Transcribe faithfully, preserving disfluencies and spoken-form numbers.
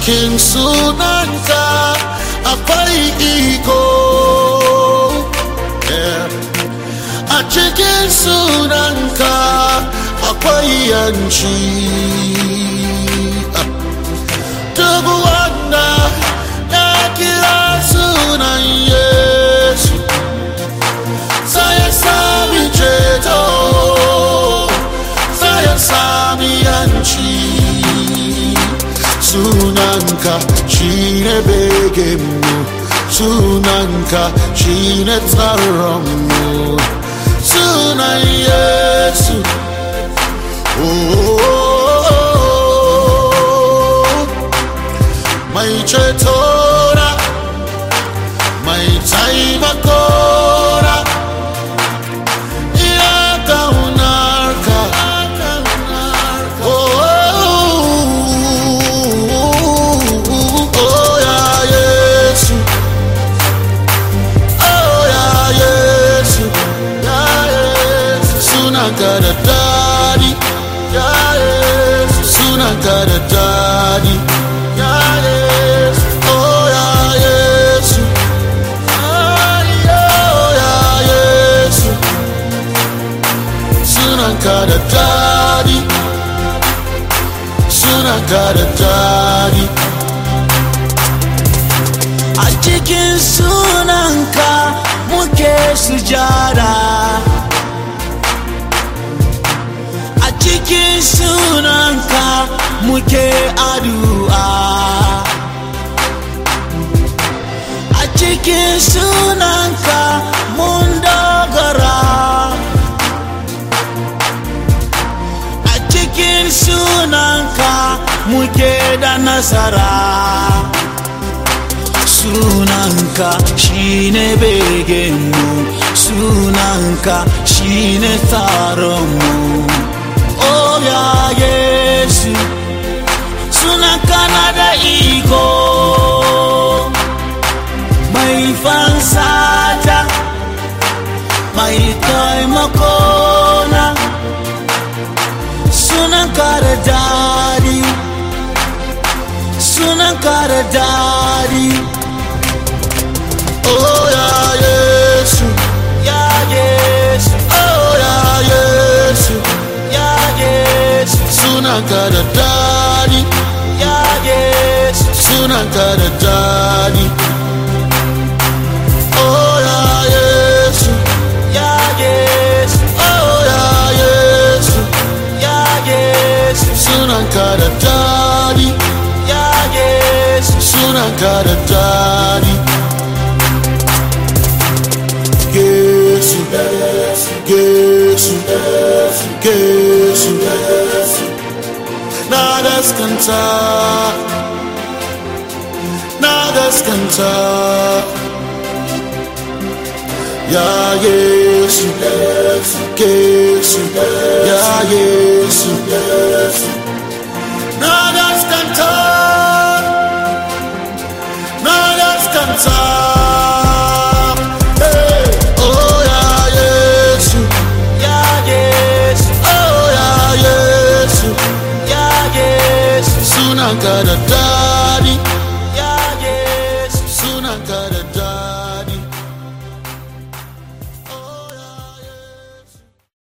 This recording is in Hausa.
cikin sunanka akwai iko, a cikin sunanka akwai yanci. Duk wanda ya kira sunan Yesu sai ya sami ceto, sai ya sami yanci. Sunanka shine begenmu, sunanka shine tsaronmu, sunan Yesu. Oh, mai cetora, mai taimakora, ina kaunarka. Oh, oh ya Yesu, oh ya Yesu, ya Yesu. Sunanka da dadi, ya Yesu. Sunanka da dadi, ya Yesu. Oh ya Yesu, oh ya Yesu. Sunanka da dadi, sunanka da dadi. A cikin sunanka muke sujada, a cikin sunanka muke addu'a, a cikin sunanka mun dogara, a cikin sunanka muke da nasara. Sunanka shine begenmu, sunanka shine tsaronmu. Oh ya Yesu, sunanka na da iko, mai fansata, mai taimakona. Sunanka da dadi, sunanka da dadi. Oh ya Yesu, Ya Yesu, oh ya Yesu. Ya Yesu, Sunanka da dadi, Ya Yesu, sunanka da dadi. Oh ya Yesu, Ya Yesu, oh ya Yesu. Ya Yesu, Sunanka da dadi, Ya Yesu, sunanka da dadi. Yesu, Yesu, Yesu, na gaskanta, na gaskanta. Ya Yesu, Yesu, ya Yesu, na gaskanta, na gaskanta. Sunanka da dadi,